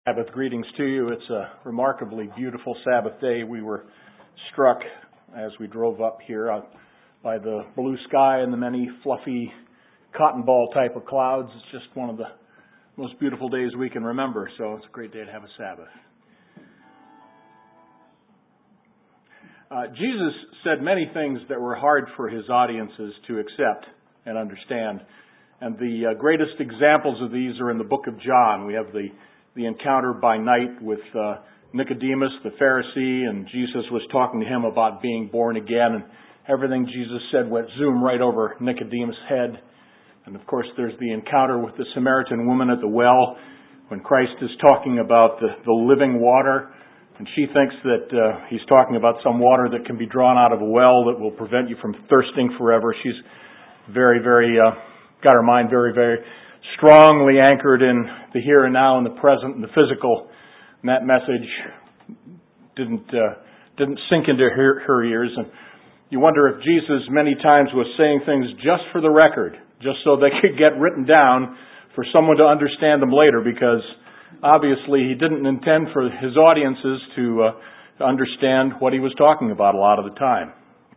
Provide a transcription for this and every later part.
Sabbath greetings to you. It's a remarkably beautiful Sabbath day. We were struck as we drove up here by the blue sky and the many fluffy cotton ball type of clouds. It's just one of the most beautiful days we can remember, so it's a great day to have a Sabbath. Jesus said many things that were hard for his audiences to accept and understand. And the greatest examples of these are in the book of John. We have the encounter by night with Nicodemus, the Pharisee, and Jesus was talking to him about being born again, and everything Jesus said went zoom right over Nicodemus' head. And of course, there's the encounter with the Samaritan woman at the well, when Christ is talking about the living water, and she thinks that he's talking about some water that can be drawn out of a well that will prevent you from thirsting forever. She's got her mind very, very strongly anchored in the here and now and the present and the physical. And that message didn't sink into her ears. And you wonder if Jesus many times was saying things just for the record, just so they could get written down for someone to understand them later, because obviously he didn't intend for his audiences to understand what he was talking about a lot of the time.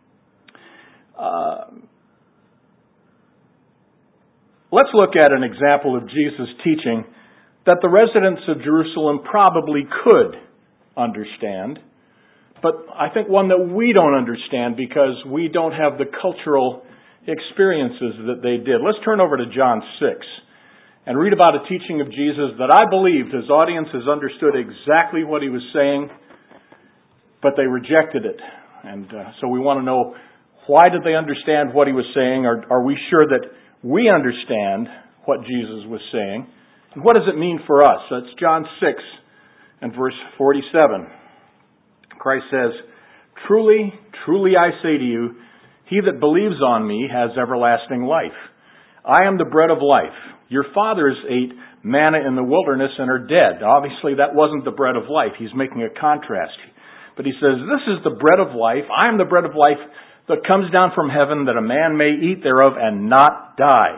Let's look at an example of Jesus' teaching that the residents of Jerusalem probably could understand, but I think one that we don't understand because we don't have the cultural experiences that they did. Let's turn over to John 6 and read about a teaching of Jesus that I believe his audiences understood exactly what he was saying, but they rejected it. And so we want to know, why did they understand what he was saying? Are we sure that we understand what Jesus was saying? And what does it mean for us? That's John 6 and verse 47. Christ says, "Truly, truly I say to you, he that believes on me has everlasting life. I am the bread of life. Your fathers ate manna in the wilderness and are dead." Obviously, that wasn't the bread of life. He's making a contrast. But he says, "This is the bread of life. I am the bread of life that comes down from heaven, that a man may eat thereof and not die.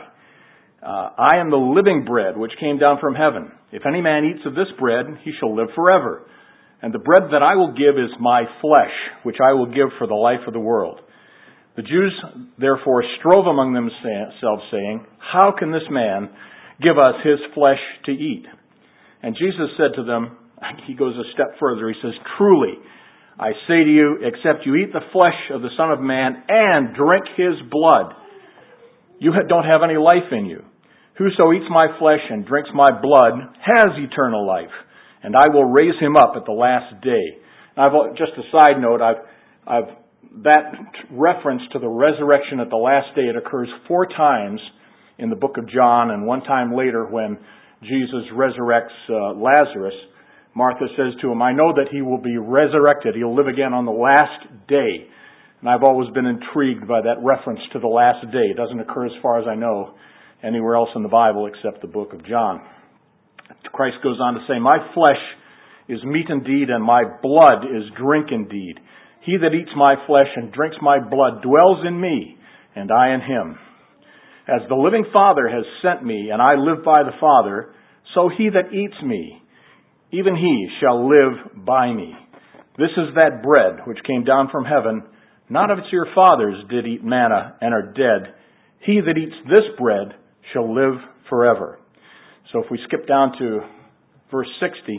I am the living bread which came down from heaven. If any man eats of this bread, he shall live forever. And the bread that I will give is my flesh, which I will give for the life of the world." The Jews therefore strove among themselves, saying, "How can this man give us his flesh to eat?" And Jesus said to them, he goes a step further, he says, "Truly, I say to you, except you eat the flesh of the Son of Man and drink his blood, you don't have any life in you. Whoso eats my flesh and drinks my blood has eternal life, and I will raise him up at the last day." Just a side note, that reference to the resurrection at the last day, it occurs 4 times in the book of John, and one time later when Jesus resurrects Lazarus, Martha says to him, "I know that he will be resurrected. He'll live again on the last day." And I've always been intrigued by that reference to the last day. It doesn't occur, as far as I know, anywhere else in the Bible except the book of John. Christ goes on to say, "My flesh is meat indeed, and my blood is drink indeed. He that eats my flesh and drinks my blood dwells in me, and I in him. As the living Father has sent me, and I live by the Father, so he that eats me, even he shall live by me. This is that bread which came down from heaven. None of your fathers did eat manna and are dead. He that eats this bread shall live forever." So if we skip down to verse 60,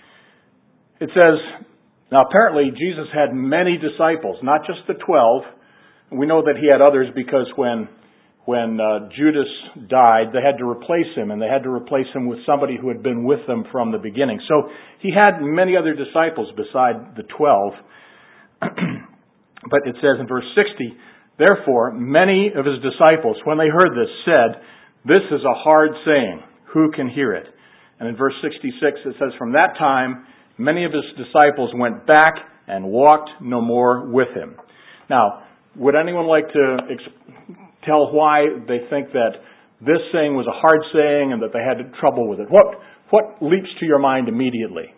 it says, now apparently Jesus had many disciples, not just the 12. We know that he had others because when Judas died, they had to replace him, and they had to replace him with somebody who had been with them from the beginning. So he had many other disciples beside the 12. But it says in verse 60, "Therefore many of his disciples, when they heard this, said, 'This is a hard saying. Who can hear it?' And in verse 66 it says, 'From that time many of his disciples went back and walked no more with him.'" Now, would anyone like to tell why they think that this saying was a hard saying and that they had trouble with it? What leaps to your mind immediately?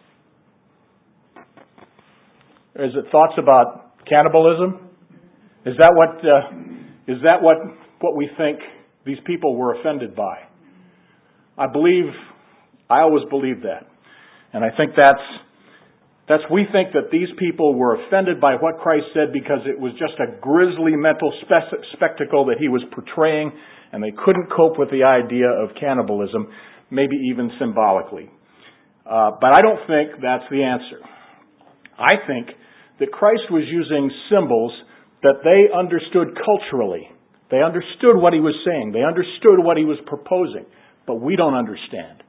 Is it thoughts about cannibalism? Is that what we think these people were offended by? I always believed that. And I think we think that these people were offended by what Christ said because it was just a grisly mental spectacle that he was portraying, and they couldn't cope with the idea of cannibalism, maybe even symbolically. But I don't think that's the answer. I think that Christ was using symbols that they understood culturally. They understood what he was saying. They understood what he was proposing, but we don't understand.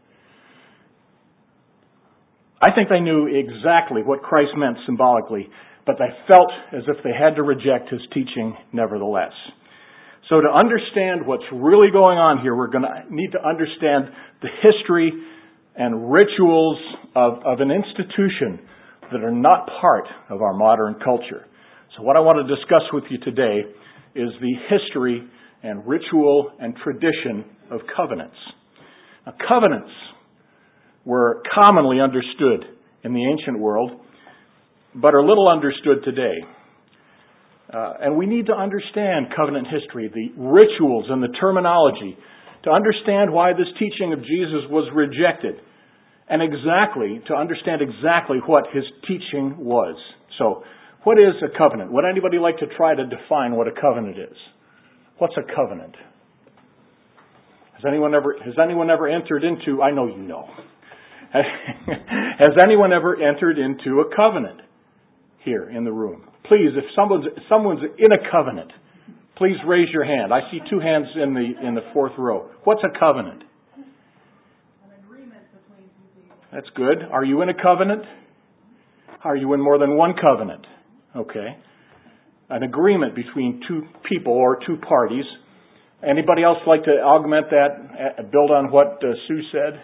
I think they knew exactly what Christ meant symbolically, but they felt as if they had to reject his teaching nevertheless. So to understand what's really going on here, we're going to need to understand the history and rituals of an institution that are not part of our modern culture. So what I want to discuss with you today is the history and ritual and tradition of covenants. Now, covenants were commonly understood in the ancient world, but are little understood today. And we need to understand covenant history, the rituals and the terminology, to understand why this teaching of Jesus was rejected, and to understand exactly what his teaching was. So, what is a covenant? Would anybody like to try to define what a covenant is? What's a covenant? Has anyone ever entered into, I know you know. Has anyone ever entered into a covenant here in the room? Please, if someone's in a covenant, please raise your hand. I see two hands in the fourth row. What's a covenant? An agreement between two people. That's good. Are you in a covenant? Are you in more than one covenant? Okay. An agreement between two people or two parties. Anybody else like to augment that, build on what Sue said?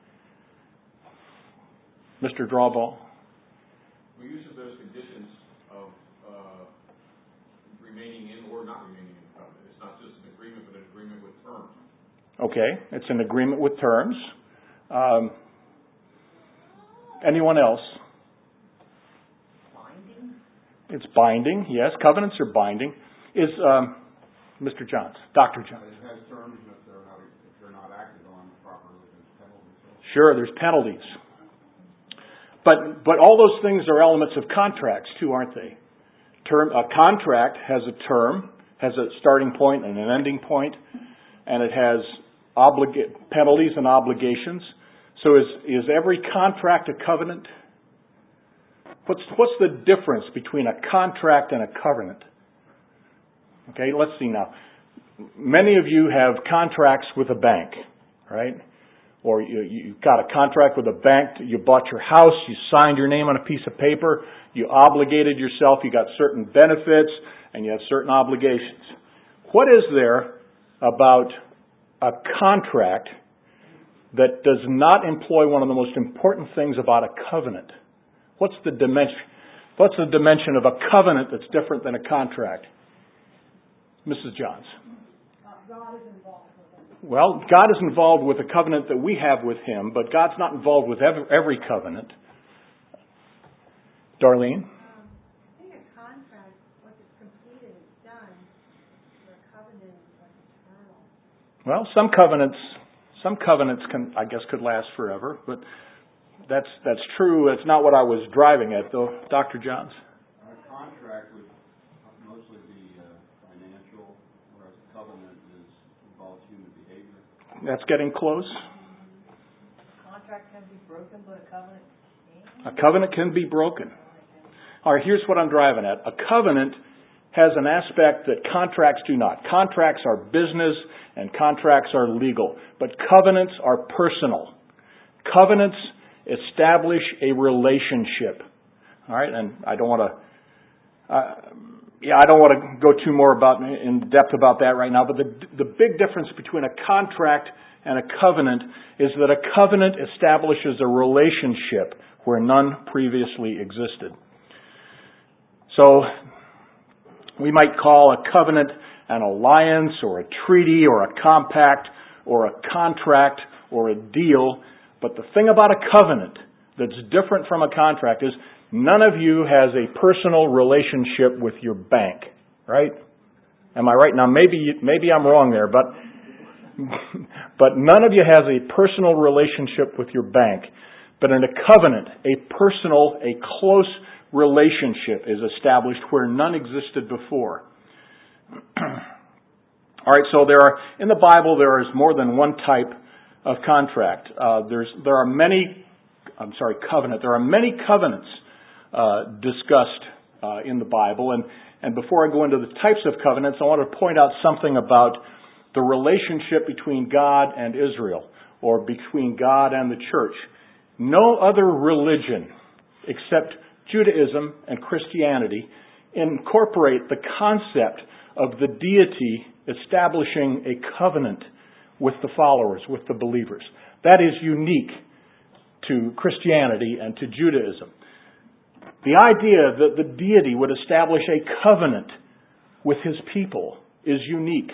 Mr. Drawball? We use those conditions of remaining in or not remaining in the covenant. It's not just an agreement, but an agreement with terms. Okay, it's an agreement with terms. Anyone else? Binding? It's binding, yes. Covenants are binding. Is Mr. Johns, Dr. Johns? It has terms, and if they're not acted on properly, there's penalties. Sure, there's penalties. But all those things are elements of contracts too, aren't they? A contract has a term, has a starting point and an ending point, and it has penalties and obligations. So is every contract a covenant? What's the difference between a contract and a covenant? Okay, let's see now. Many of you have contracts with a bank, right? Or you got a contract with a bank, you bought your house, you signed your name on a piece of paper, you obligated yourself, you got certain benefits, and you have certain obligations. What is there about a contract that does not employ one of the most important things about a covenant? What's the dimension of a covenant that's different than a contract? Mrs. Johns. God is involved with it. Well, God is involved with the covenant that we have with him, but God's not involved with every covenant. Darlene? I think a contract, once it's completed, it's done. A covenant is like eternal. Well, some covenants could last forever, but that's true. That's not what I was driving at, though. Dr. Johns? A contract would mostly be financial, whereas a covenant involves human behavior. That's getting close. A contract can be broken, but a covenant can't. A covenant can be broken. All right, here's what I'm driving at. A covenant has an aspect that contracts do not. Contracts are business and contracts are legal, but covenants are personal. Covenants establish a relationship. All right, and I don't want to go too more in depth about that right now, but the big difference between a contract and a covenant is that a covenant establishes a relationship where none previously existed. So we might call a covenant an alliance or a treaty or a compact or a contract or a deal. But the thing about a covenant that's different from a contract is none of you has a personal relationship with your bank, right? Am I right? Now maybe I'm wrong there, but none of you has a personal relationship with your bank. But in a covenant, a personal, a close relationship is established where none existed before. All right, so in the Bible there is more than one type of contract. There are many covenants discussed in the Bible, and before I go into the types of covenants, I want to point out something about the relationship between God and Israel, or between God and the church. No other religion except Judaism and Christianity incorporate the concept of the deity establishing a covenant with the followers, with the believers. That is unique to Christianity and to Judaism. The idea that the deity would establish a covenant with his people is unique.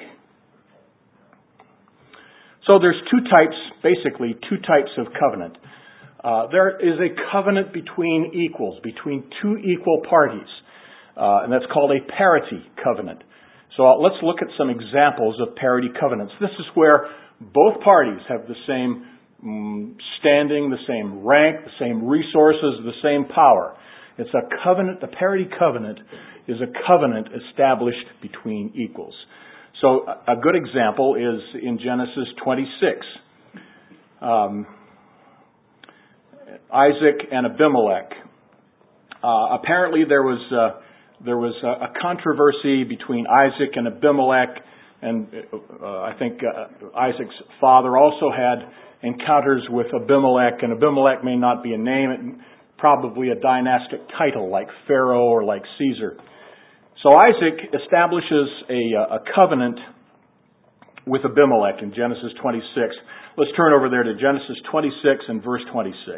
So there's two types of covenant. There is a covenant between equals, between two equal parties, and that's called a parity covenant. So let's look at some examples of parity covenants. This is where both parties have the same standing, the same rank, the same resources, the same power. It's a covenant. The parity covenant is a covenant established between equals. So a good example is in Genesis 26. Isaac and Abimelech. Apparently there was a controversy between Isaac and Abimelech, and I think Isaac's father also had encounters with Abimelech, and Abimelech may not be a name, probably a dynastic title like Pharaoh or like Caesar. So Isaac establishes a covenant with Abimelech in Genesis 26. Let's turn over there to Genesis 26 and verse 26.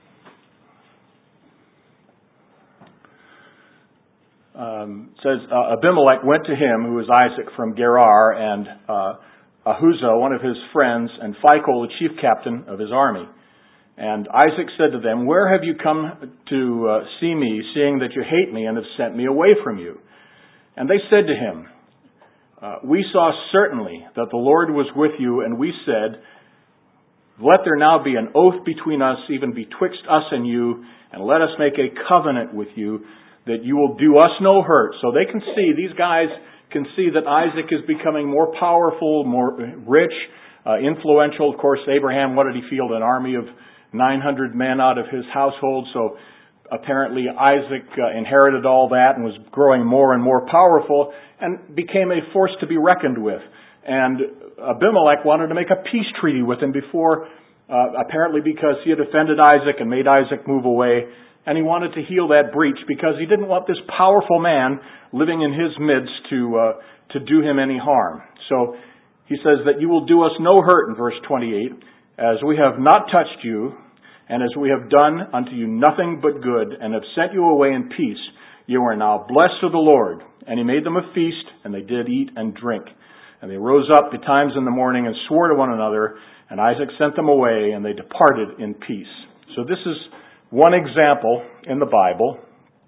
Says, Abimelech went to him, who was Isaac, from Gerar, and Ahuzah, one of his friends, and Phicol, the chief captain of his army. And Isaac said to them, "Where have you come to see me, seeing that you hate me and have sent me away from you?" And they said to him, "We saw certainly that the Lord was with you, and we said, let there now be an oath between us, even betwixt us and you, and let us make a covenant with you, that you will do us no hurt." So they can see, these guys can see that Isaac is becoming more powerful, more rich, influential. Of course, Abraham, what did he field? An army of 900 men out of his household. So apparently Isaac inherited all that and was growing more and more powerful and became a force to be reckoned with. And Abimelech wanted to make a peace treaty with him before, apparently because he had offended Isaac and made Isaac move away. And he wanted to heal that breach because he didn't want this powerful man living in his midst to do him any harm. So he says that you will do us no hurt in verse 28, as we have not touched you, and as we have done unto you nothing but good, and have sent you away in peace. You are now blessed of the Lord. And he made them a feast, and they did eat and drink. And they rose up betimes in the morning and swore to one another, and Isaac sent them away, and they departed in peace. So this is one example in the Bible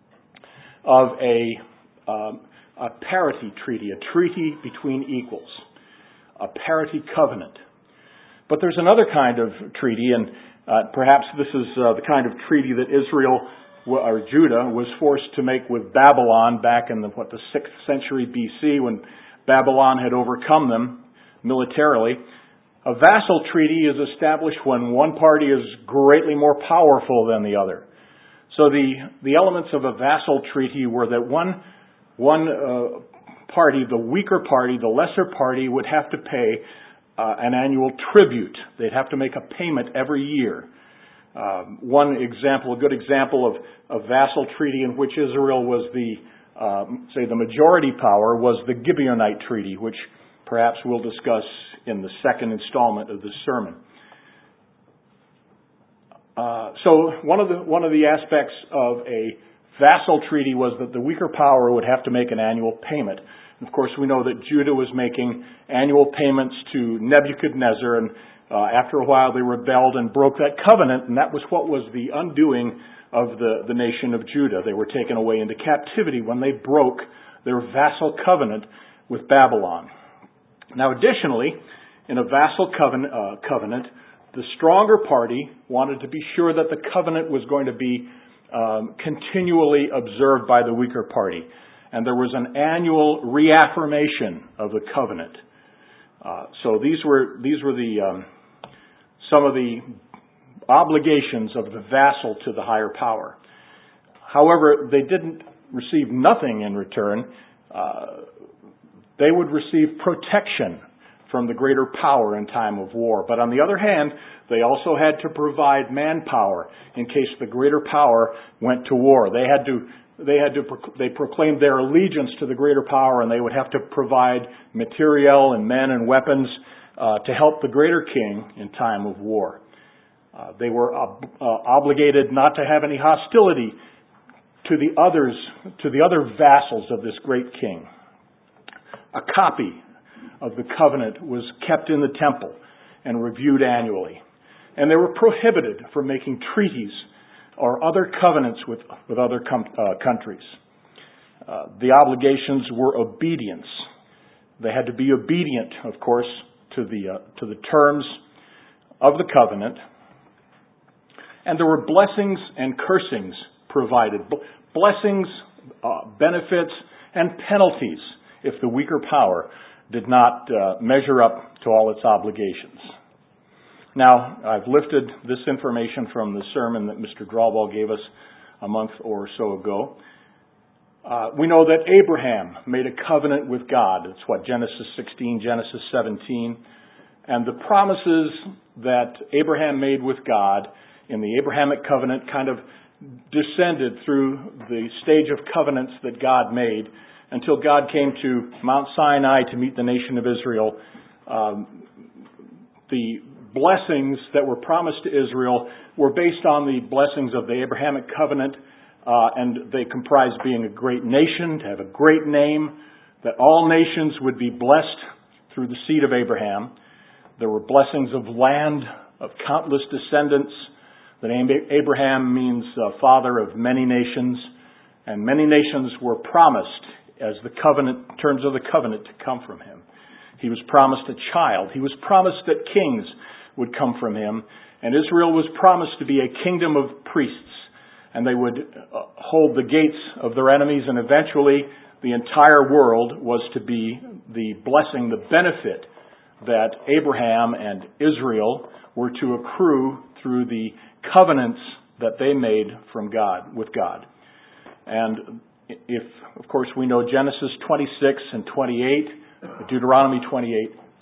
of a parity treaty, a treaty between equals, a parity covenant. But there's another kind of treaty, and perhaps this is the kind of treaty that Israel or Judah was forced to make with Babylon back in the 6th century BC, when Babylon had overcome them militarily. A vassal treaty is established when one party is greatly more powerful than the other. So the elements of a vassal treaty were that one party, the weaker party, the lesser party, would have to pay an annual tribute. They'd have to make a payment every year. One example, a good example of a vassal treaty in which Israel was the majority power, was the Gibeonite Treaty, which perhaps we'll discuss in the second installment of this sermon. So one of the aspects of a vassal treaty was that the weaker power would have to make an annual payment. And of course, we know that Judah was making annual payments to Nebuchadnezzar, and after a while they rebelled and broke that covenant, and that was what was the undoing of the nation of Judah. They were taken away into captivity when they broke their vassal covenant with Babylon. Now, additionally, in a vassal covenant, The stronger party wanted to be sure that the covenant was going to be continually observed by the weaker party. And there was an annual reaffirmation of the covenant. So these were some of the obligations of the vassal to the higher power. However, they didn't receive nothing in return. They would receive protection from the greater power in time of war. But on the other hand, they also had to provide manpower in case the greater power went to war. They proclaimed their allegiance to the greater power, and they would have to provide material and men and weapons to help the greater king in time of war. They were obligated not to have any hostility to the other vassals of this great king. A copy of the covenant was kept in the temple and reviewed annually. And they were prohibited from making treaties or other covenants with other countries. The obligations were obedience. They had to be obedient, of course, to the terms of the covenant. And there were blessings and cursings provided. Blessings, benefits, and penalties if the weaker power did not measure up to all its obligations. Now, I've lifted this information from the sermon that Mr. Drawball gave us a month or so ago. We know that Abraham made a covenant with God. It's Genesis 16, Genesis 17. And the promises that Abraham made with God in the Abrahamic covenant kind of descended through the stage of covenants that God made until God came to Mount Sinai to meet the nation of Israel. The blessings that were promised to Israel were based on the blessings of the Abrahamic covenant, and they comprised being a great nation, to have a great name, that all nations would be blessed through the seed of Abraham. There were blessings of land, of countless descendants. The name Abraham means father of many nations, and many nations were promised as the terms of the covenant to come from him. He was promised a child. He was promised that kings would come from him, and Israel was promised to be a kingdom of priests, and they would hold the gates of their enemies, and eventually the entire world was to be the blessing, the benefit that Abraham and Israel were to accrue through the covenants that they made with God. And if, of course, we know Genesis 26 and 28, Deuteronomy 28,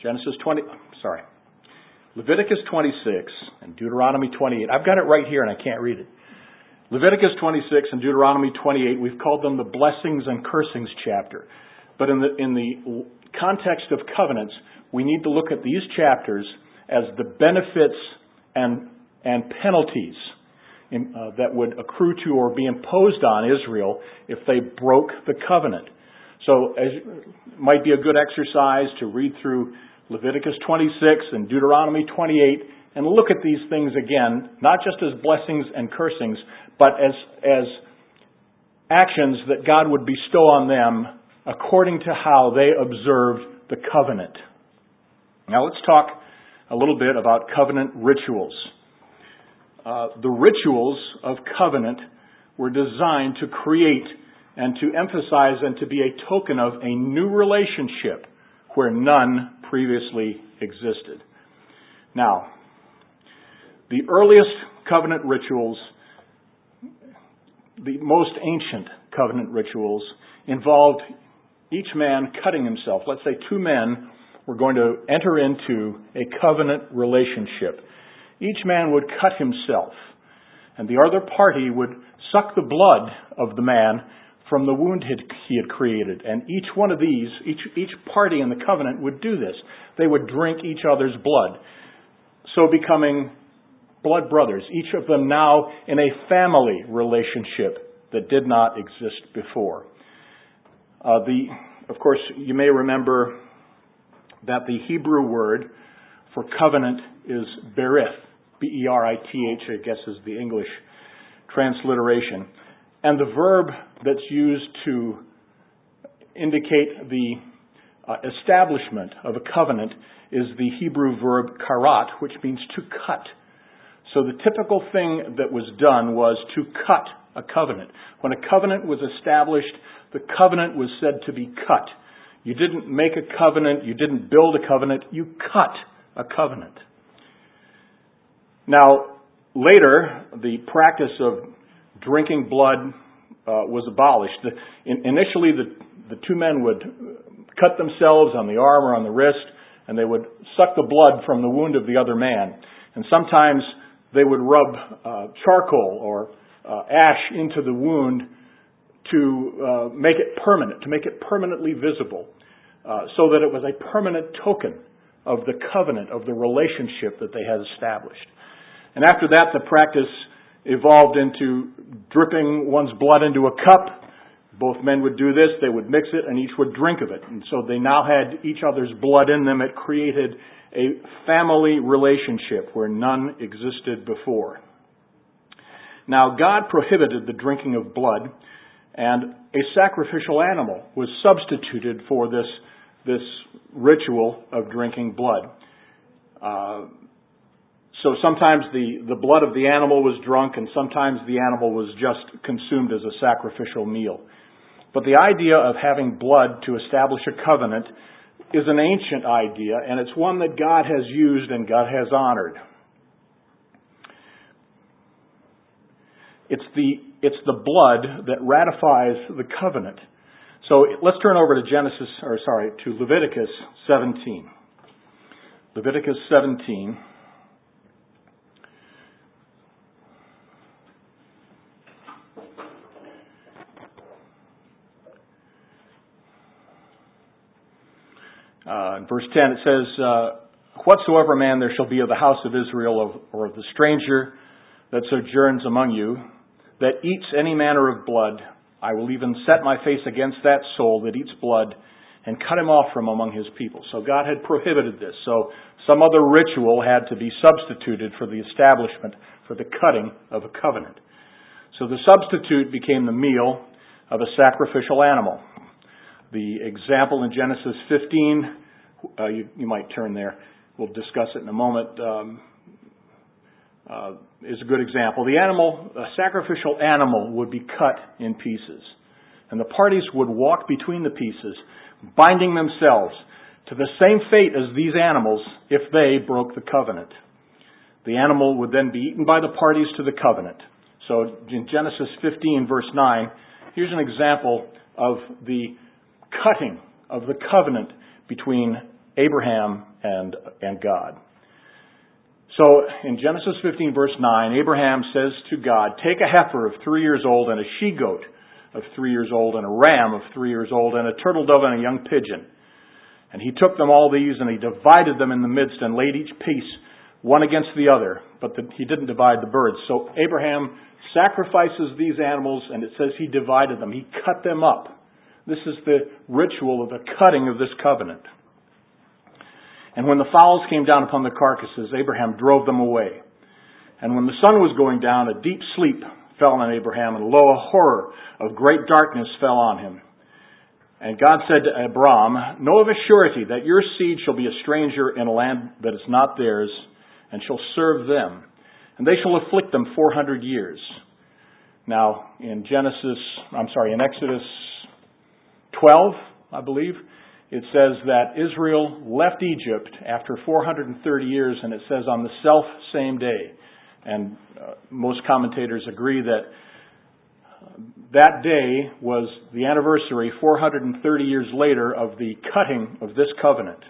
Leviticus 26 and Deuteronomy 28. I've got it right here and I can't read it. Leviticus 26 and Deuteronomy 28, we've called them the blessings and cursings chapter. But in the context of covenants, we need to look at these chapters as the benefits and penalties that would accrue to or be imposed on Israel if they broke the covenant. So it might be a good exercise to read through Leviticus 26 and Deuteronomy 28 and look at these things again, not just as blessings and cursings, but as actions that God would bestow on them according to how they observed the covenant. Now let's talk a little bit about covenant rituals. The rituals of covenant were designed to create and to emphasize and to be a token of a new relationship where none previously existed. Now, the earliest covenant rituals, the most ancient covenant rituals, involved each man cutting himself. Let's say two men were going to enter into a covenant relationship. Each man would cut himself, and the other party would suck the blood of the man from the wound he had created. And each one of these, each party in the covenant would do this. They would drink each other's blood, so becoming blood brothers, each of them now in a family relationship that did not exist before. Of course, you may remember that the Hebrew word for covenant is berith. B-E-R-I-T-H, I guess is the English transliteration. And the verb that's used to indicate the establishment of a covenant is the Hebrew verb karat, which means to cut. So the typical thing that was done was to cut a covenant. When a covenant was established, the covenant was said to be cut. You didn't make a covenant, you didn't build a covenant, you cut a covenant. Now, later, the practice of drinking blood was abolished. Initially, the two men would cut themselves on the arm or on the wrist, and they would suck the blood from the wound of the other man. And sometimes they would rub charcoal or ash into the wound to make it permanent, to make it permanently visible, so that it was a permanent token of the covenant, of the relationship that they had established. And after that, the practice evolved into dripping one's blood into a cup. Both men would do this, they would mix it, and each would drink of it. And so they now had each other's blood in them. It created a family relationship where none existed before. Now, God prohibited the drinking of blood, and a sacrificial animal was substituted for this ritual of drinking blood. So sometimes the blood of the animal was drunk, and sometimes the animal was just consumed as a sacrificial meal. But the idea of having blood to establish a covenant is an ancient idea, and it's one that God has used and God has honored. It's the blood that ratifies the covenant. So let's turn over to Leviticus 17. Leviticus 17. In verse 10 it says, whatsoever man there shall be of the house of Israel or of the stranger that sojourns among you, that eats any manner of blood, I will even set my face against that soul that eats blood and cut him off from among his people. So God had prohibited this. So some other ritual had to be substituted for the establishment, for the cutting of a covenant. So the substitute became the meal of a sacrificial animal. The example in Genesis 15, you might turn there. We'll discuss it in a moment. Is a good example. A sacrificial animal would be cut in pieces. And the parties would walk between the pieces, binding themselves to the same fate as these animals if they broke the covenant. The animal would then be eaten by the parties to the covenant. So in Genesis 15, verse 9, here's an example of the cutting of the covenant between Abraham and God. So in Genesis 15 verse 9, Abraham says to God, take a heifer of 3 years old and a she-goat of 3 years old and a ram of 3 years old and a turtle dove and a young pigeon. And he took them all these and he divided them in the midst and laid each piece one against the other, but he didn't divide the birds. So Abraham sacrifices these animals and it says he divided them. He cut them up. This is the ritual of the cutting of this covenant. And when the fowls came down upon the carcasses, Abraham drove them away. And when the sun was going down, a deep sleep fell on Abraham, and lo, a horror of great darkness fell on him. And God said to Abram, know of a surety that your seed shall be a stranger in a land that is not theirs, and shall serve them. And they shall afflict them 400 years. Now, in Exodus 12, I believe, it says that Israel left Egypt after 430 years, and it says on the self-same day. And most commentators agree that that day was the anniversary, 430 years later, of the cutting of this covenant.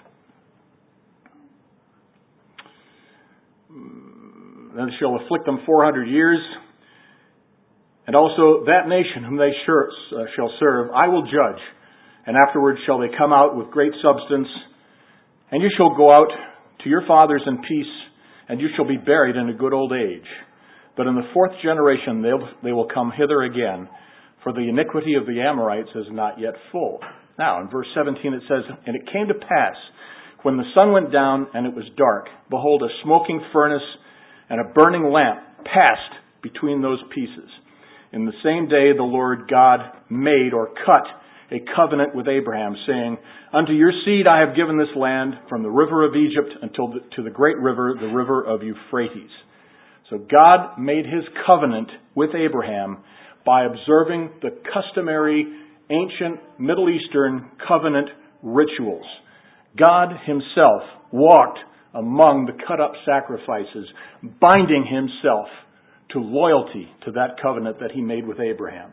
Then shall afflict them 400 years. And also that nation whom they shall serve, I will judge. And afterwards shall they come out with great substance. And you shall go out to your fathers in peace, and you shall be buried in a good old age. But in the fourth generation they will come hither again, for the iniquity of the Amorites is not yet full. Now, in verse 17 it says, and it came to pass, when the sun went down and it was dark, behold, a smoking furnace and a burning lamp passed between those pieces. In the same day the Lord God made or cut a covenant with Abraham, saying, "Unto your seed I have given this land, from the river of Egypt to the great river, the river of Euphrates." So God made His covenant with Abraham by observing the customary ancient Middle Eastern covenant rituals. God Himself walked among the cut-up sacrifices, binding Himself to loyalty to that covenant that He made with Abraham.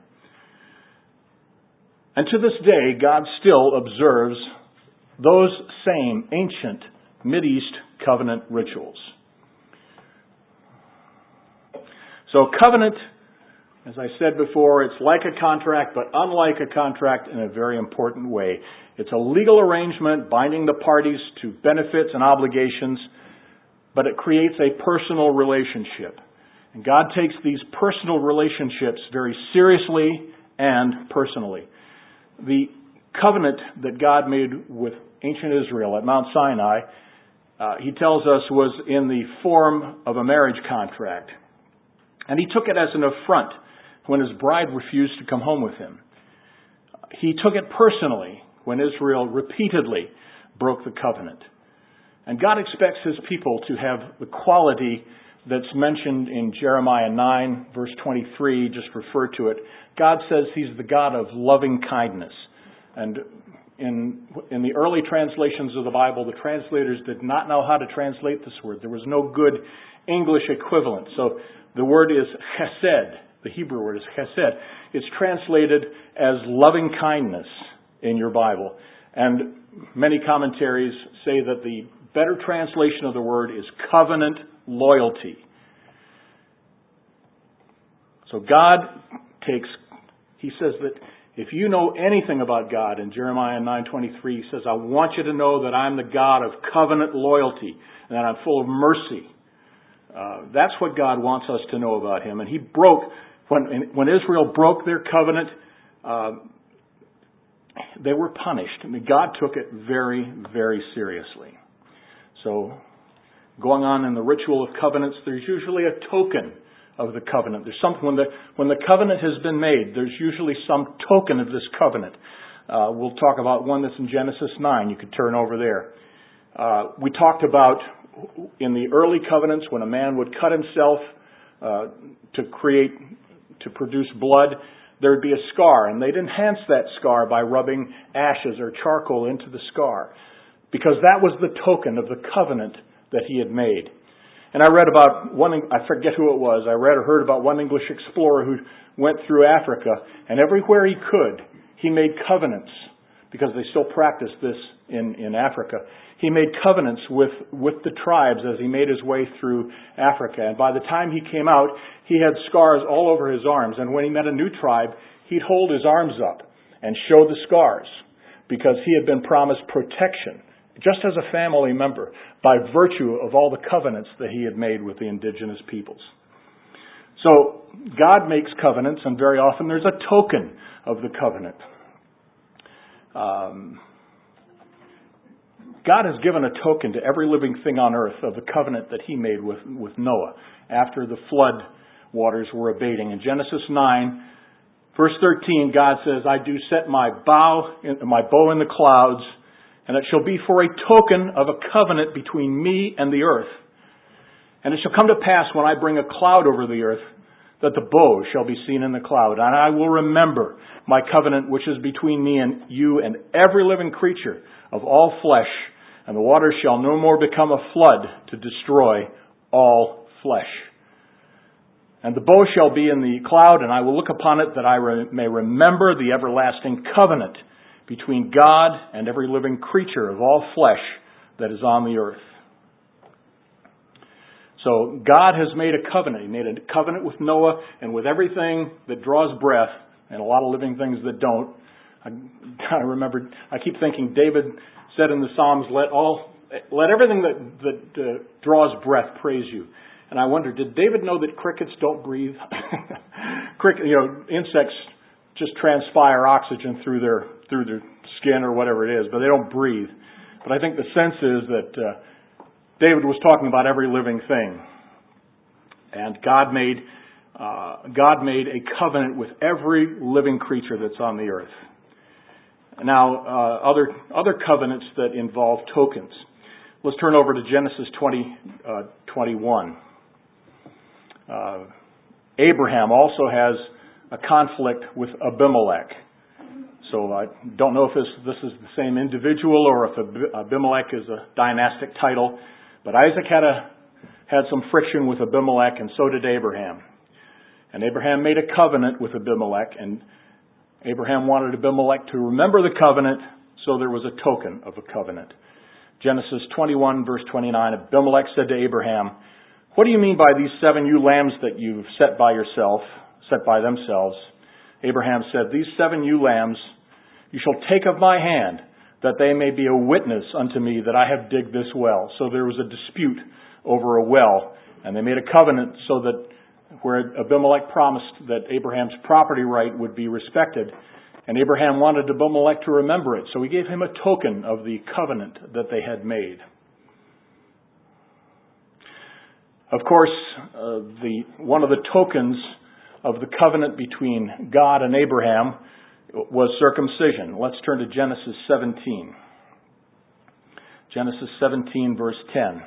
And to this day, God still observes those same ancient Mideast covenant rituals. So covenant, as I said before, it's like a contract, but unlike a contract in a very important way. It's a legal arrangement binding the parties to benefits and obligations, but it creates a personal relationship. And God takes these personal relationships very seriously and personally. The covenant that God made with ancient Israel at Mount Sinai, He tells us, was in the form of a marriage contract. And He took it as an affront when His bride refused to come home with Him. He took it personally when Israel repeatedly broke the covenant. And God expects His people to have the quality that's mentioned in Jeremiah 9, verse 23, just refer to it. God says He's the God of loving kindness. And in the early translations of the Bible, the translators did not know how to translate this word. There was no good English equivalent. So the word is chesed. The Hebrew word is chesed. It's translated as loving kindness in your Bible. And many commentaries say that the better translation of the word is covenant loyalty. So God He says that if you know anything about God, in Jeremiah 9:23, He says, "I want you to know that I'm the God of covenant loyalty, and that I'm full of mercy." That's what God wants us to know about Him. And He broke, when Israel broke their covenant, they were punished. I mean, God took it very, very seriously. So, going on in the ritual of covenants, there's usually a token of the covenant. There's something when the covenant has been made, there's usually some token of this covenant. We'll talk about one that's in Genesis 9. You could turn over there. We talked about in the early covenants when a man would cut himself to produce blood, there would be a scar, and they'd enhance that scar by rubbing ashes or charcoal into the scar, because that was the token of the covenant that he had made. And I read about I forget who it was, I read or heard about one English explorer who went through Africa, and everywhere he could, he made covenants, because they still practice this in Africa. He made covenants with the tribes as he made his way through Africa. And by the time he came out, he had scars all over his arms. And when he met a new tribe, he'd hold his arms up and show the scars, because he had been promised protection, just as a family member, by virtue of all the covenants that he had made with the indigenous peoples. So God makes covenants, and very often there's a token of the covenant. God has given a token to every living thing on earth of the covenant that He made with Noah after the flood waters were abating. In Genesis 9, verse 13, God says, "I do set my bow in the clouds, and it shall be for a token of a covenant between me and the earth. And it shall come to pass when I bring a cloud over the earth, that the bow shall be seen in the cloud. And I will remember my covenant which is between me and you and every living creature of all flesh. And the waters shall no more become a flood to destroy all flesh. And the bow shall be in the cloud, and I will look upon it that I may remember the everlasting covenant between God and every living creature of all flesh that is on the earth." So God has made a covenant. He made a covenant with Noah and with everything that draws breath, and a lot of living things that don't. I keep thinking David said in the Psalms, let everything that draws breath praise you. And I wonder, did David know that crickets don't breathe? Insects just transpire oxygen through their skin or whatever it is, but they don't breathe. But I think the sense is that David was talking about every living thing. And God made a covenant with every living creature that's on the earth. Now, other covenants that involve tokens. Let's turn over to Genesis 21. Abraham also has a conflict with Abimelech. So I don't know if this is the same individual or if Abimelech is a dynastic title, but Isaac had some friction with Abimelech, and so did Abraham. And Abraham made a covenant with Abimelech, and Abraham wanted Abimelech to remember the covenant, so there was a token of a covenant. Genesis 21, verse 29, Abimelech said to Abraham, "What do you mean by these 7 ewe lambs that you've set by themselves?" Abraham said, "These 7 ewe lambs you shall take of my hand, that they may be a witness unto me that I have digged this well." So there was a dispute over a well, and they made a covenant so that where Abimelech promised that Abraham's property right would be respected, and Abraham wanted Abimelech to remember it, so he gave him a token of the covenant that they had made. Of course, one of the tokens of the covenant between God and Abraham was circumcision. Let's turn to Genesis 17. Genesis 17, verse 10.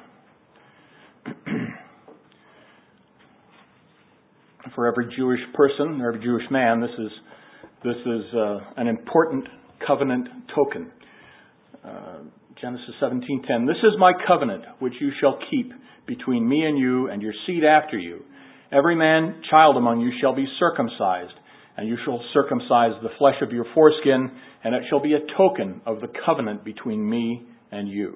For every Jewish person, every Jewish man, this is an important covenant token. Genesis 17:10. "This is my covenant which you shall keep between me and you and your seed after you. Every man child among you shall be circumcised, and you shall circumcise the flesh of your foreskin, and it shall be a token of the covenant between me and you."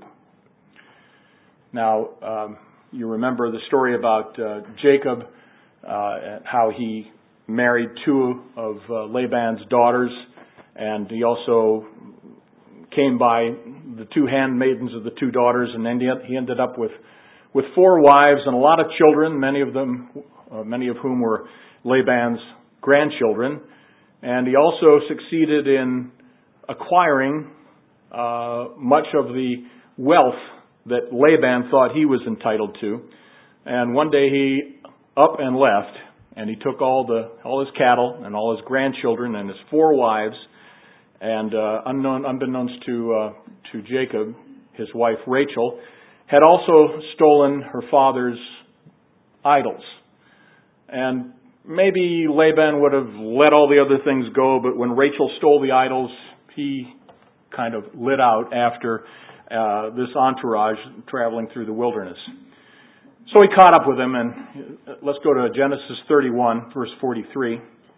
Now, you remember the story about Jacob, how he married 2 of Laban's daughters, and he also came by the 2 handmaidens of the 2 daughters, and then he ended up with 4 wives and a lot of children, many of whom were Laban's grandchildren. And he also succeeded in acquiring much of the wealth that Laban thought he was entitled to. And one day he up and left, and he took all his cattle and all his grandchildren and his 4 wives, and unbeknownst to Jacob, his wife Rachel had also stolen her father's idols. And maybe Laban would have let all the other things go, but when Rachel stole the idols, he kind of lit out after this entourage traveling through the wilderness. So he caught up with him, and let's go to Genesis 31, verse 43.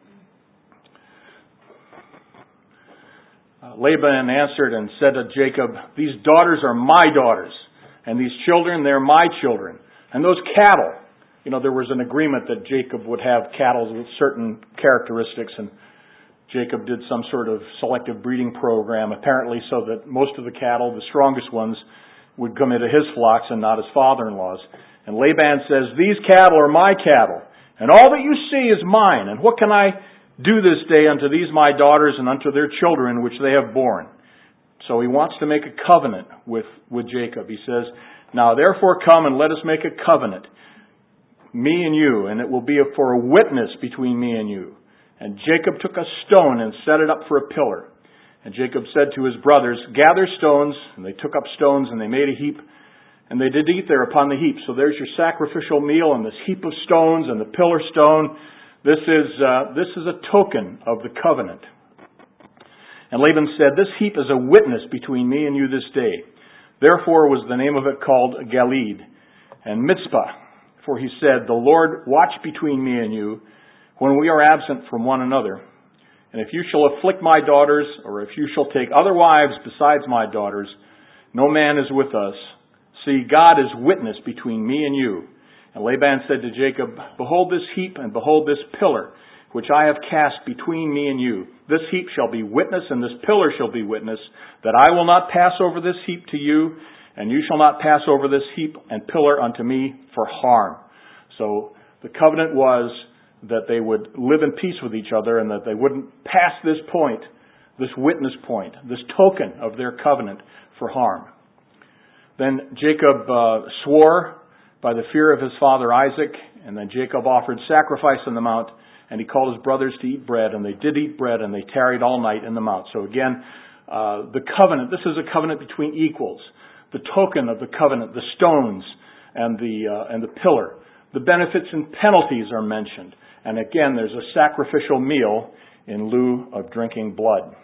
Laban answered and said to Jacob, "These daughters are my daughters, and these children, they're my children. And those cattle," there was an agreement that Jacob would have cattle with certain characteristics, and Jacob did some sort of selective breeding program, apparently so that most of the cattle, the strongest ones, would come into his flocks and not his father-in-law's. And Laban says, "These cattle are my cattle, and all that you see is mine. And what can I do this day unto these my daughters and unto their children which they have borne?" So he wants to make a covenant with Jacob. He says, "Now therefore come and let us make a covenant, me and you, and it will be for a witness between me and you." And Jacob took a stone and set it up for a pillar. And Jacob said to his brothers, "Gather stones." And they took up stones and they made a heap. And they did eat there upon the heap. So there's your sacrificial meal and this heap of stones and the pillar stone. This is a token of the covenant. And Laban said, "This heap is a witness between me and you this day." Therefore was the name of it called Galeed and Mizpah. For he said, "The Lord watch between me and you when we are absent from one another. And if you shall afflict my daughters, or if you shall take other wives besides my daughters, no man is with us. See, God is witness between me and you." And Laban said to Jacob, "Behold this heap, and behold this pillar, which I have cast between me and you. This heap shall be witness, and this pillar shall be witness, that I will not pass over this heap to you, and you shall not pass over this heap and pillar unto me for harm." So the covenant was that they would live in peace with each other, and that they wouldn't pass this point, this witness point, this token of their covenant for harm. Then Jacob swore by the fear of his father Isaac, and then Jacob offered sacrifice on the mount, and he called his brothers to eat bread, and they did eat bread, and they tarried all night in the mount. So again, The covenant, this is a covenant between equals. The token of the covenant, the stones and the pillar. The benefits and penalties are mentioned. And again, there's a sacrificial meal in lieu of drinking blood.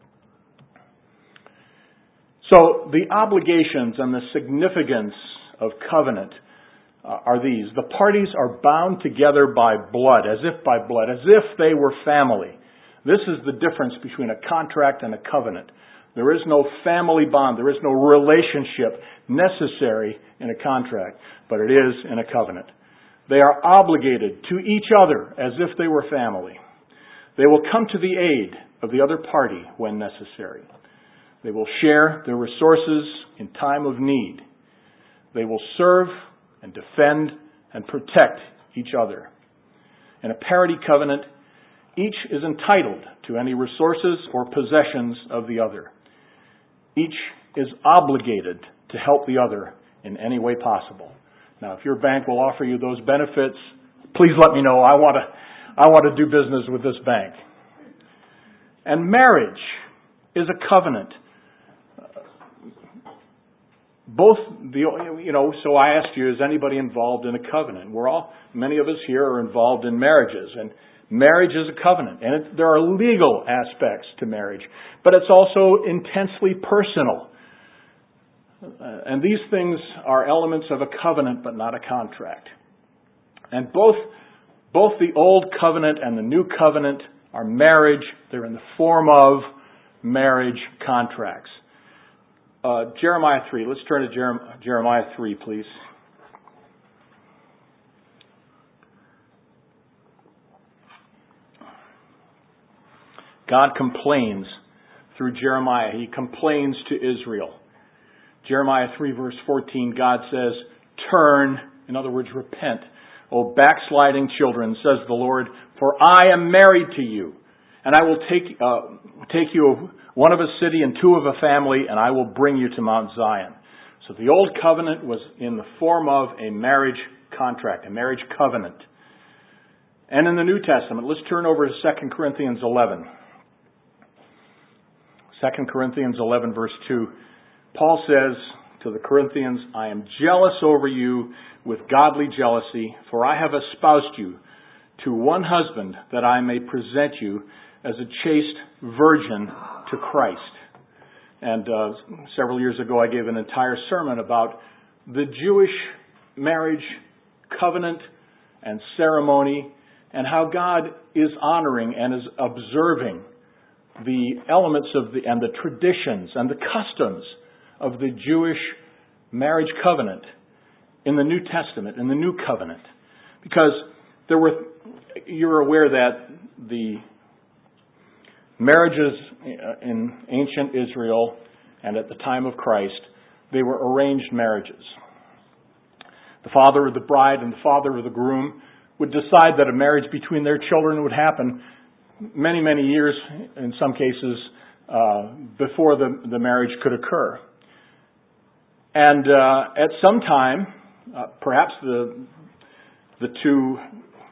So the obligations and the significance of covenant are these. The parties are bound together by blood, as if they were family. This is the difference between a contract and a covenant. There is no family bond. There is no relationship necessary in a contract, but it is in a covenant. They are obligated to each other as if they were family. They will come to the aid of the other party when necessary. They will share their resources in time of need. They will serve and defend and protect each other. In a parity covenant, each is entitled to any resources or possessions of the other. Each is obligated to help the other in any way possible. Now, if your bank will offer you those benefits, please let me know. I want to do business with this bank. And marriage is a covenant. So I asked you, is anybody involved in a covenant? Many of us here are involved in marriages, and marriage is a covenant. And there are legal aspects to marriage, but it's also intensely personal. And these things are elements of a covenant, but not a contract. And both the old covenant and the new covenant are marriage. They're in the form of marriage contracts. Jeremiah 3. Let's turn to Jeremiah 3, please. God complains through Jeremiah. He complains to Israel. Jeremiah 3, verse 14, God says, "Turn," in other words, repent, "O backsliding children, says the Lord, for I am married to you, and I will take you one of a city and two of a family, and I will bring you to Mount Zion." So the old covenant was in the form of a marriage contract, a marriage covenant. And in the New Testament, let's turn over to 2 Corinthians 11. 2 Corinthians 11, verse 2. Paul says to the Corinthians, "I am jealous over you with godly jealousy, for I have espoused you to one husband, that I may present you as a chaste virgin to Christ." And several years ago I gave an entire sermon about the Jewish marriage covenant and ceremony and how God is honoring and is observing the elements and the traditions and the customs of the Jewish marriage covenant in the New Testament, in the New Covenant. Because you're aware that the marriages in ancient Israel and at the time of Christ, they were arranged marriages. The father of the bride and the father of the groom would decide that a marriage between their children would happen many, many years, in some cases, before the marriage could occur. And at some time, perhaps the two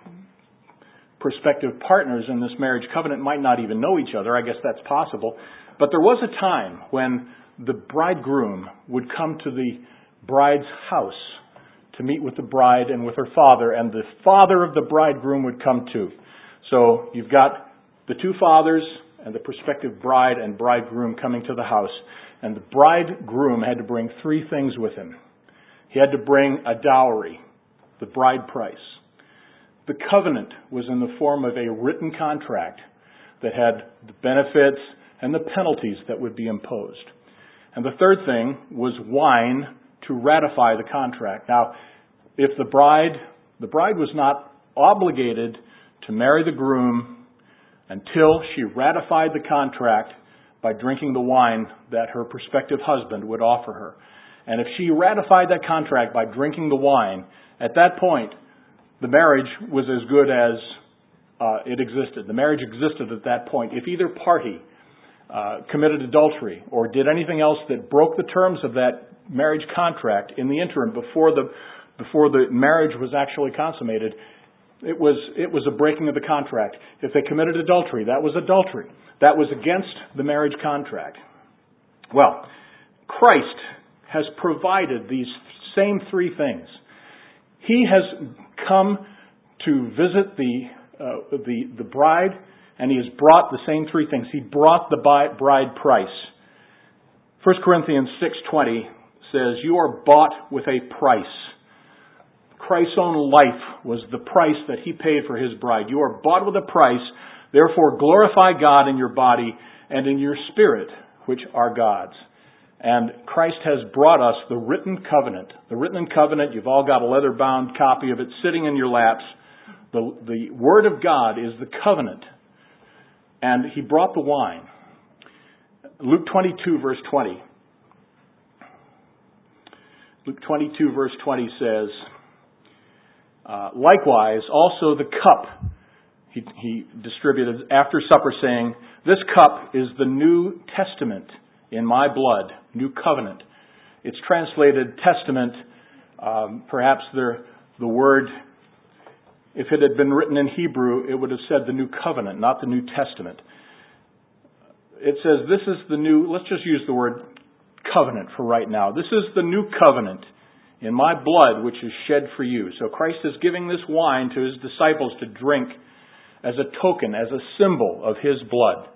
prospective partners in this marriage covenant might not even know each other. I guess that's possible. But there was a time when the bridegroom would come to the bride's house to meet with the bride and with her father, and the father of the bridegroom would come too. So you've got the two fathers and the prospective bride and bridegroom coming to the house. And the bridegroom had to bring three things with him. He had to bring a dowry, the bride price. The covenant was in the form of a written contract that had the benefits and the penalties that would be imposed. And the third thing was wine to ratify the contract. Now, if the bride was not obligated to marry the groom until she ratified the contract by drinking the wine that her prospective husband would offer her. And if she ratified that contract by drinking the wine, at that point, the marriage was as good as it existed. The marriage existed at that point. If either party committed adultery or did anything else that broke the terms of that marriage contract in the interim before the marriage was actually consummated, it was a breaking of the contract. If they committed adultery, that was adultery. That was against the marriage contract. Well, Christ has provided these same three things. He has come to visit the bride, and He has brought the same three things. He brought the bride price. 1 Corinthians 6:20 says, "You are bought with a price." Christ's own life was the price that He paid for His bride. You are bought with a price, therefore glorify God in your body and in your spirit, which are God's. And Christ has brought us the written covenant. The written covenant, you've all got a leather-bound copy of it sitting in your laps. The Word of God is the covenant. And He brought the wine. Luke 22, verse 20. Luke 22, verse 20 says, likewise, also the cup he distributed after supper, saying, "This cup is the New Testament in my blood," New Covenant. It's translated Testament. Perhaps the word, if it had been written in Hebrew, it would have said the New Covenant, not the New Testament. It says this is the new, let's just use the word covenant for right now. This is the new covenant in my blood, which is shed for you. So Christ is giving this wine to His disciples to drink as a token, as a symbol of His blood.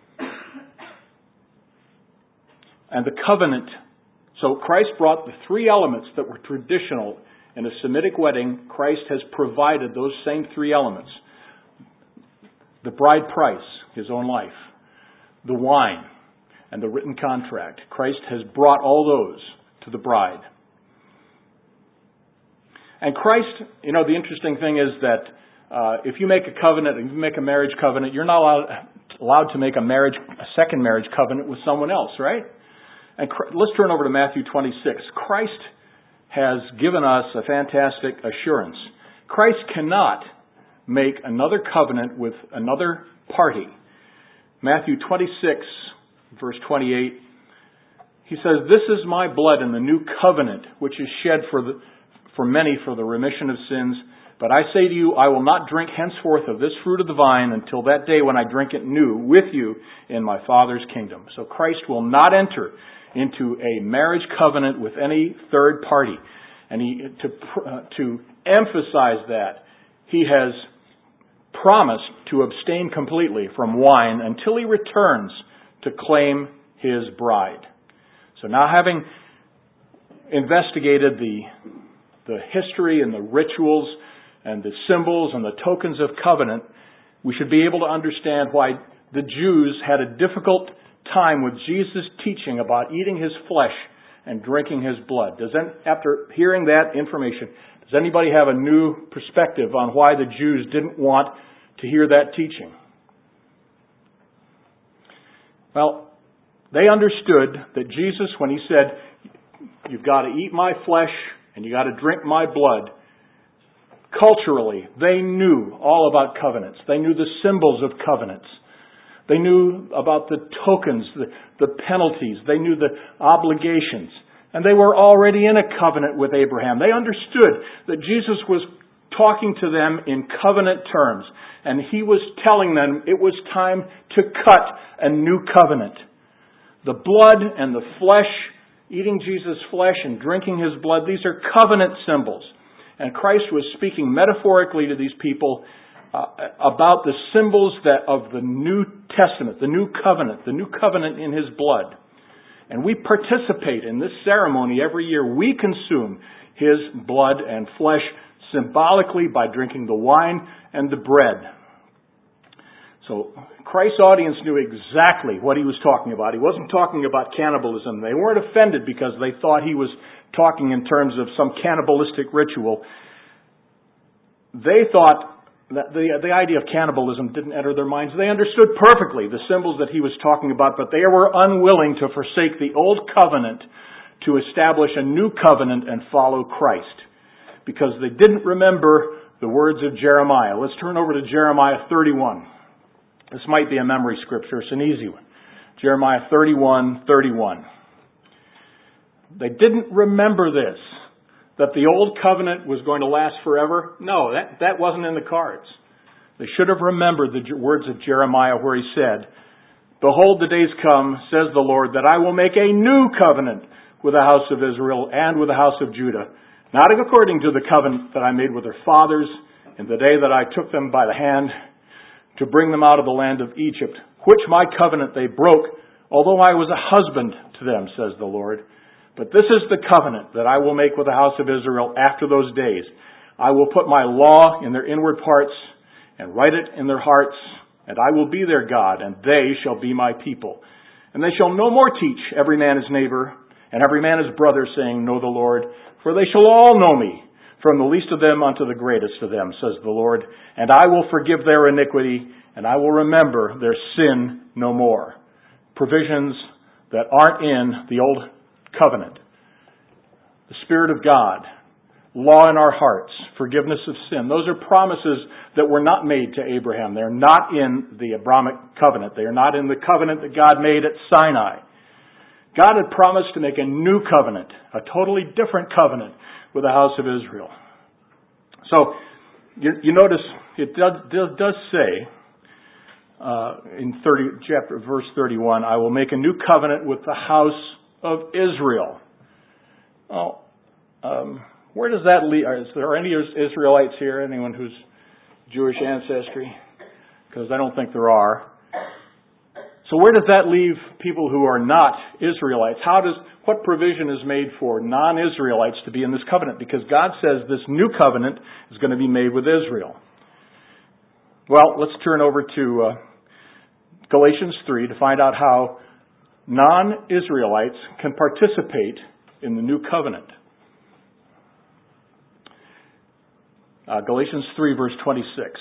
And the covenant. So Christ brought the three elements that were traditional in a Semitic wedding. Christ has provided those same three elements. The bride price, His own life. The wine and the written contract. Christ has brought all those to the bride. And Christ, the interesting thing is that if you make a covenant, if you make a marriage covenant, you're not allowed to make a second marriage covenant with someone else, right? And let's turn over to Matthew 26. Christ has given us a fantastic assurance. Christ cannot make another covenant with another party. Matthew 26, verse 28, He says, "This is my blood in the new covenant, which is shed for many for the remission of sins. But I say to you, I will not drink henceforth of this fruit of the vine until that day when I drink it new with you in my Father's kingdom." So Christ will not enter into a marriage covenant with any third party. And to emphasize that, He has promised to abstain completely from wine until He returns to claim His bride. So now, having investigated the history and the rituals and the symbols and the tokens of covenant, we should be able to understand why the Jews had a difficult time with Jesus' teaching about eating His flesh and drinking His blood. After hearing that information, does anybody have a new perspective on why the Jews didn't want to hear that teaching? Well, they understood that Jesus, when He said, "You've got to eat my flesh and you got to drink my blood," culturally, they knew all about covenants. They knew the symbols of covenants. They knew about the tokens, the penalties. They knew the obligations. And they were already in a covenant with Abraham. They understood that Jesus was talking to them in covenant terms. And He was telling them it was time to cut a new covenant. The blood and the flesh, eating Jesus' flesh and drinking His blood, these are covenant symbols. And Christ was speaking metaphorically to these people about the symbols of the New Testament, the new covenant in His blood. And we participate in this ceremony every year. We consume His blood and flesh symbolically by drinking the wine and the bread. So Christ's audience knew exactly what He was talking about. He wasn't talking about cannibalism. They weren't offended because they thought He was talking in terms of some cannibalistic ritual. They thought that the idea of cannibalism didn't enter their minds. They understood perfectly the symbols that He was talking about, but they were unwilling to forsake the old covenant to establish a new covenant and follow Christ, because they didn't remember the words of Jeremiah. Let's turn over to Jeremiah 31. This might be a memory scripture. It's an easy one. Jeremiah 31:31. They didn't remember this, that the old covenant was going to last forever. No, that wasn't in the cards. They should have remembered the words of Jeremiah where he said, Behold, the days come, says the Lord, that I will make a new covenant with the house of Israel and with the house of Judah, not according to the covenant that I made with their fathers in the day that I took them by the hand to bring them out of the land of Egypt, which my covenant they broke, although I was a husband to them, says the Lord. But this is the covenant that I will make with the house of Israel after those days. I will put my law in their inward parts and write it in their hearts, and I will be their God, and they shall be my people. And they shall no more teach every man his neighbor, and every man his brother, saying, Know the Lord, for they shall all know me, from the least of them unto the greatest of them, says the Lord. And I will forgive their iniquity, and I will remember their sin no more. Provisions that aren't in the old covenant. The Spirit of God, law in our hearts, forgiveness of sin. Those are promises that were not made to Abraham. They're not in the Abrahamic covenant. They are not in the covenant that God made at Sinai. God had promised to make a new covenant, a totally different covenant with the house of Israel. So, you notice it does say in verse 31, I will make a new covenant with the house of Israel. Well, where does that lead? Is there any Israelites here? Anyone who's Jewish ancestry? Because I don't think there are. So where does that leave people who are not Israelites? What provision is made for non-Israelites to be in this covenant? Because God says this new covenant is going to be made with Israel. Well, let's turn over to Galatians 3 to find out how non-Israelites can participate in the new covenant. Galatians 3 verse 26.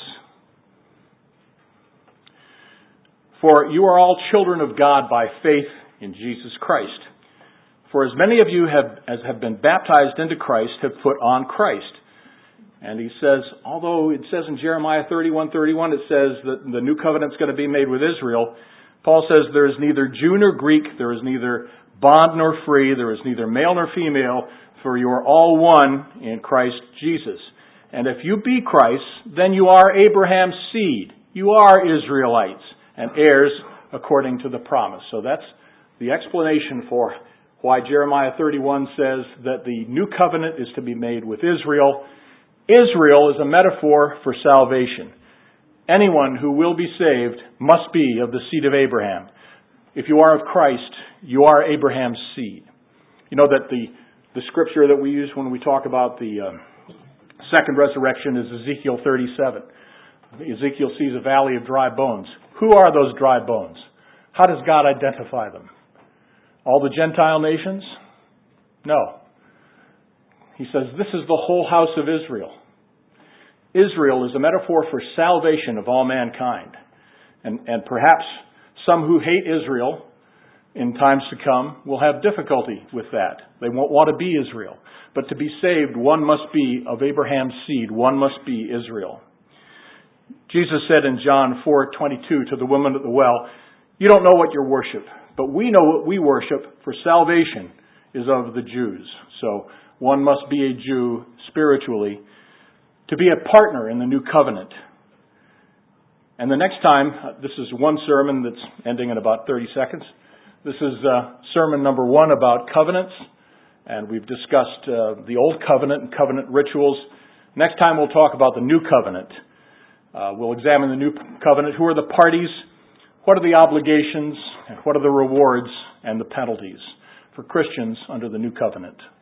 For you are all children of God by faith in Jesus Christ. For as many of you as have been baptized into Christ have put on Christ. And he says, although it says in Jeremiah 31:31, it says that the new covenant's going to be made with Israel, Paul says there is neither Jew nor Greek, there is neither bond nor free, there is neither male nor female, for you are all one in Christ Jesus. And if you be Christ, then you are Abraham's seed. You are Israelites and heirs according to the promise. So that's the explanation for why Jeremiah 31 says that the new covenant is to be made with Israel. Israel is a metaphor for salvation. Anyone who will be saved must be of the seed of Abraham. If you are of Christ, you are Abraham's seed. You know that the scripture that we use when we talk about the second resurrection is Ezekiel 37. Ezekiel sees a valley of dry bones. Who are those dry bones? How does God identify them? All the Gentile nations? No. He says this is the whole house of Israel. Israel is a metaphor for salvation of all mankind. And perhaps some who hate Israel in times to come will have difficulty with that. They won't want to be Israel. But to be saved, one must be of Abraham's seed. One must be Israel. Jesus said in John 4:22 to the woman at the well, you don't know what you worship, but we know what we worship, for salvation is of the Jews. So one must be a Jew spiritually to be a partner in the new covenant. And the next time, this is one sermon that's ending in about 30 seconds. This is sermon number 1 about covenants. And we've discussed the Old Covenant and covenant rituals. Next time we'll talk about the New Covenant. We'll examine the New Covenant. Who are the parties? What are the obligations? And what are the rewards and the penalties for Christians under the New Covenant?